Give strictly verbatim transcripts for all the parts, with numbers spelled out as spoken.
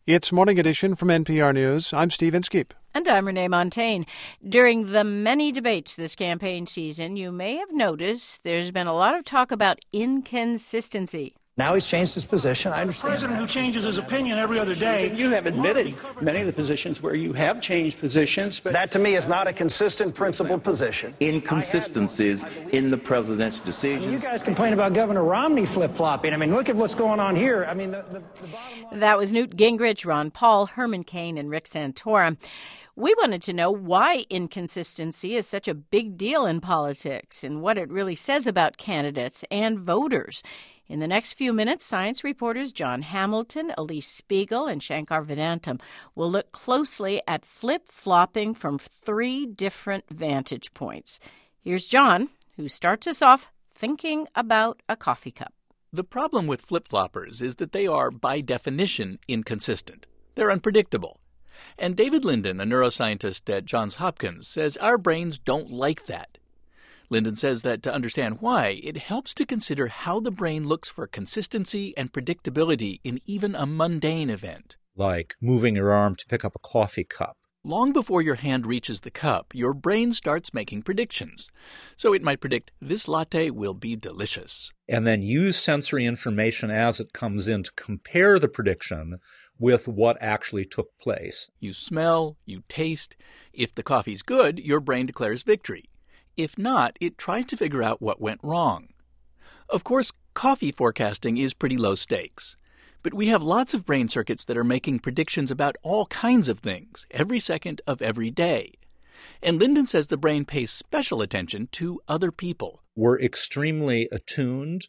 It's Morning Edition from N P R News. I'm Steve Inskeep. And I'm Renee Montagne. During the many debates this campaign season, you may have noticed there's been a lot of talk about inconsistency. Now he's changed his position. I understand. A president that. who changes his opinion every other day. You have admitted many of the positions where you have changed positions. But that, to me, is not a consistent, principled position. Inconsistencies in the president's decisions. You guys complain about Governor Romney flip-flopping. I mean, look at what's going on here. I mean, the, the, the bottom line... That was Newt Gingrich, Ron Paul, Herman Cain, and Rick Santorum. We wanted to know why inconsistency is such a big deal in politics and what it really says about candidates and voters. In the next few minutes, science reporters John Hamilton, Elise Spiegel, and Shankar Vedantam will look closely at flip-flopping from three different vantage points. Here's John, who starts us off thinking about a coffee cup. The problem with flip-floppers is that they are, by definition, inconsistent. They're unpredictable. And David Linden, a neuroscientist at Johns Hopkins, says our brains don't like that. Linden says that to understand why, it helps to consider how the brain looks for consistency and predictability in even a mundane event. Like moving your arm to pick up a coffee cup. Long before your hand reaches the cup, your brain starts making predictions. So it might predict this latte will be delicious. And then use sensory information as it comes in to compare the prediction with what actually took place. You smell, you taste. If the coffee's good, your brain declares victory. If not, it tries to figure out what went wrong. Of course, coffee forecasting is pretty low stakes. But we have lots of brain circuits that are making predictions about all kinds of things, every second of every day. And Linden says the brain pays special attention to other people. We're extremely attuned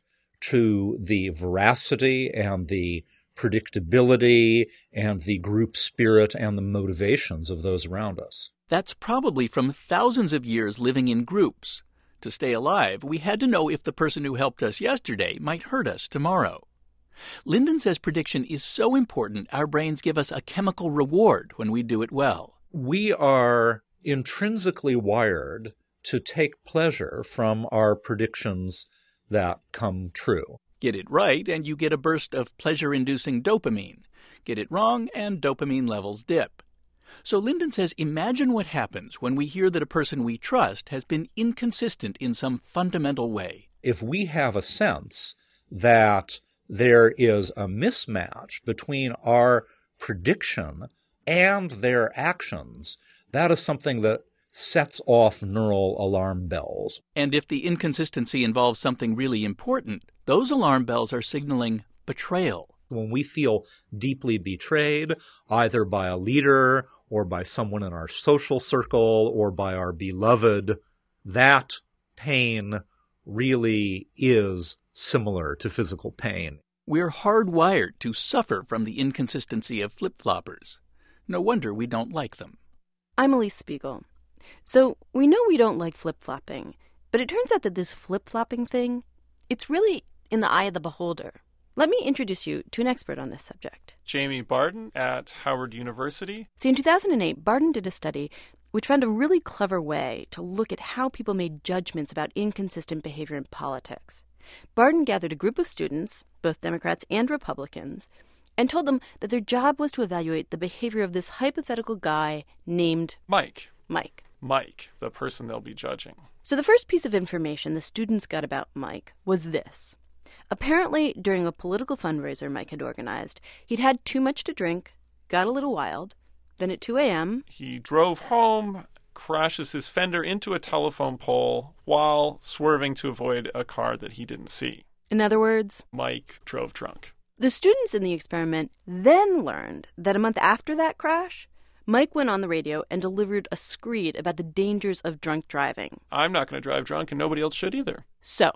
to the veracity and the predictability and the group spirit and the motivations of those around us. That's probably from thousands of years living in groups. To stay alive, we had to know if the person who helped us yesterday might hurt us tomorrow. Linden says prediction is so important our brains give us a chemical reward when we do it well. We are intrinsically wired to take pleasure from our predictions that come true. Get it right, and you get a burst of pleasure-inducing dopamine. Get it wrong, and dopamine levels dip. So Linden says imagine what happens when we hear that a person we trust has been inconsistent in some fundamental way. If we have a sense that there is a mismatch between our prediction and their actions, that is something that sets off neural alarm bells. And if the inconsistency involves something really important, those alarm bells are signaling betrayal. When we feel deeply betrayed, either by a leader or by someone in our social circle or by our beloved, that pain really is similar to physical pain. We're hardwired to suffer from the inconsistency of flip-floppers. No wonder we don't like them. I'm Elise Spiegel. So we know we don't like flip-flopping, but it turns out that this flip-flopping thing, it's really in the eye of the beholder. Let me introduce you to an expert on this subject. Jamie Barden at Howard University. See, in two thousand eight, Barden did a study which found a really clever way to look at how people made judgments about inconsistent behavior in politics. Barden gathered a group of students, both Democrats and Republicans, and told them that their job was to evaluate the behavior of this hypothetical guy named Mike. Mike. Mike, the person they'll be judging. So the first piece of information the students got about Mike was this. Apparently, during a political fundraiser Mike had organized, he'd had too much to drink, got a little wild. Then at two a.m. he drove home, crashes his fender into a telephone pole while swerving to avoid a car that he didn't see. In other words, Mike drove drunk. The students in the experiment then learned that a month after that crash, Mike went on the radio and delivered a screed about the dangers of drunk driving. I'm not going to drive drunk, and nobody else should either. So,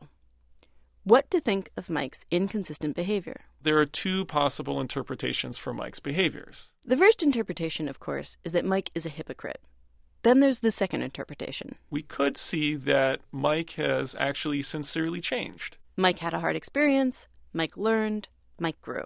what to think of Mike's inconsistent behavior? There are two possible interpretations for Mike's behaviors. The first interpretation, of course, is that Mike is a hypocrite. Then there's the second interpretation. We could see that Mike has actually sincerely changed. Mike had a hard experience, Mike learned, Mike grew.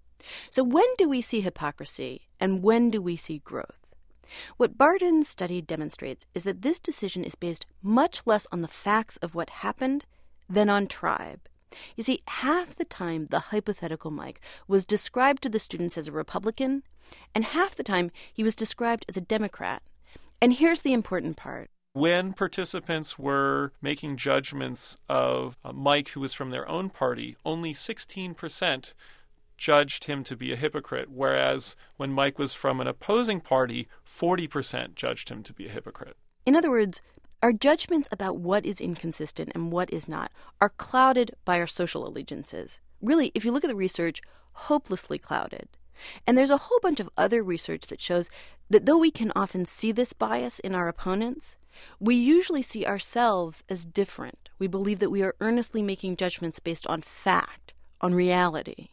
So when do we see hypocrisy, and when do we see growth? What Barden's study demonstrates is that this decision is based much less on the facts of what happened than on tribe. You see, half the time the hypothetical Mike was described to the students as a Republican, and half the time he was described as a Democrat. And here's the important part. When participants were making judgments of uh, Mike, who was from their own party, only sixteen percent judged him to be a hypocrite, whereas when Mike was from an opposing party, forty percent judged him to be a hypocrite. In other words, our judgments about what is inconsistent and what is not are clouded by our social allegiances. Really, if you look at the research, hopelessly clouded. And there's a whole bunch of other research that shows that though we can often see this bias in our opponents, we usually see ourselves as different. We believe that we are earnestly making judgments based on fact, on reality.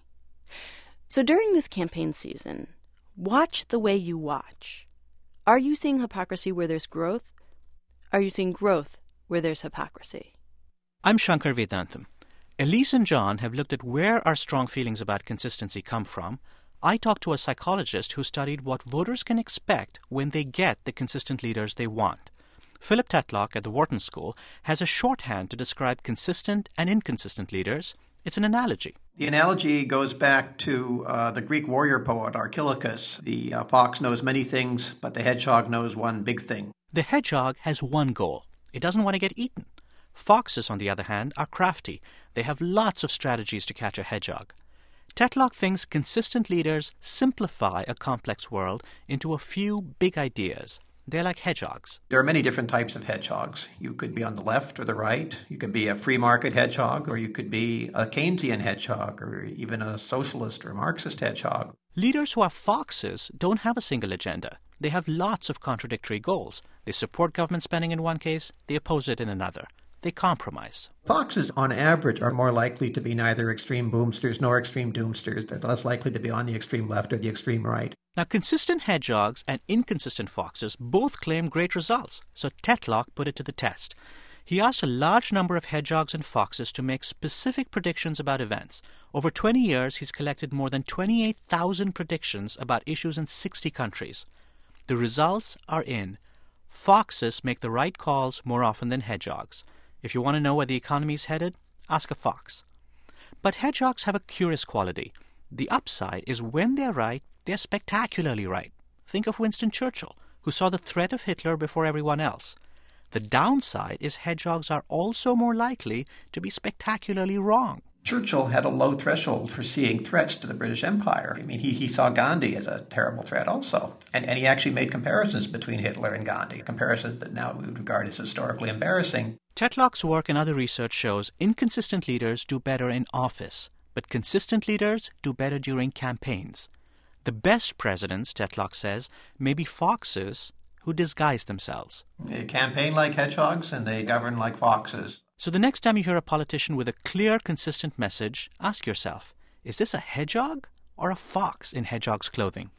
So during this campaign season, watch the way you watch. Are you seeing hypocrisy where there's growth? Are you seeing growth where there's hypocrisy? I'm Shankar Vedantam. Elise and John have looked at where our strong feelings about consistency come from. I talked to a psychologist who studied what voters can expect when they get the consistent leaders they want. Philip Tetlock at the Wharton School has a shorthand to describe consistent and inconsistent leaders. It's an analogy. The analogy goes back to uh, the Greek warrior poet Archilochus. The uh, fox knows many things, but the hedgehog knows one big thing. The hedgehog has one goal. It doesn't want to get eaten. Foxes, on the other hand, are crafty. They have lots of strategies to catch a hedgehog. Tetlock thinks consistent leaders simplify a complex world into a few big ideas. They're like hedgehogs. There are many different types of hedgehogs. You could be on the left or the right. You could be a free market hedgehog, or you could be a Keynesian hedgehog, or even a socialist or Marxist hedgehog. Leaders who are foxes don't have a single agenda. They have lots of contradictory goals. They support government spending in one case, they oppose it in another. They compromise. Foxes, on average, are more likely to be neither extreme boomsters nor extreme doomsters. They're less likely to be on the extreme left or the extreme right. Now, consistent hedgehogs and inconsistent foxes both claim great results, so Tetlock put it to the test. He asked a large number of hedgehogs and foxes to make specific predictions about events. Over twenty years, he's collected more than twenty-eight thousand predictions about issues in sixty countries. The results are in. Foxes make the right calls more often than hedgehogs. If you want to know where the economy is headed, ask a fox. But hedgehogs have a curious quality. The upside is when they're right, they're spectacularly right. Think of Winston Churchill, who saw the threat of Hitler before everyone else. The downside is hedgehogs are also more likely to be spectacularly wrong. Churchill had a low threshold for seeing threats to the British Empire. I mean, he, he saw Gandhi as a terrible threat also. And, and he actually made comparisons between Hitler and Gandhi, comparisons that now we would regard as historically embarrassing. Tetlock's work and other research shows inconsistent leaders do better in office, but consistent leaders do better during campaigns. The best presidents, Tetlock says, may be foxes who disguise themselves. They campaign like hedgehogs and they govern like foxes. So the next time you hear a politician with a clear, consistent message, ask yourself, is this a hedgehog or a fox in hedgehog's clothing?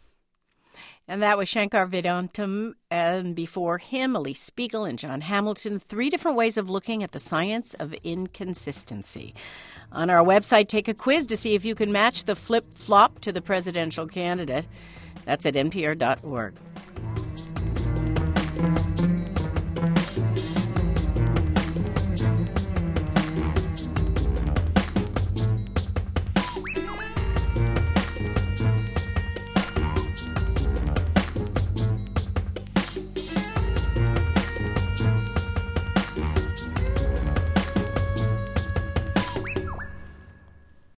And that was Shankar Vedantam, and before him, Elise Spiegel and John Hamilton, three different ways of looking at the science of inconsistency. On our website, take a quiz to see if you can match the flip-flop to the presidential candidate. That's at N P R dot org.